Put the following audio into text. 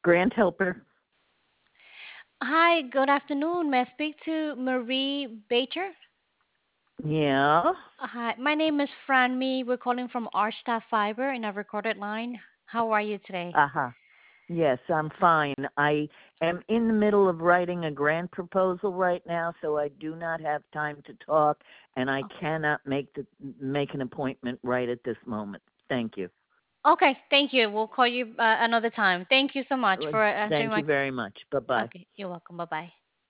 Grant Helper. Hi, good afternoon. May I speak to Marie Bacher? Yeah. Hi, my name is Franmi. We're calling from Archstaff Fiber in a recorded line. How are you today? Uh-huh. Yes, I'm fine. I am in the middle of writing a grant proposal right now, so I do not have time to talk, and I cannot make an appointment right at this moment. Thank you. Okay, thank you. We'll call you another time. Thank you so much for answering Thank you my. very much. Bye-bye. Okay, you're welcome. Bye bye.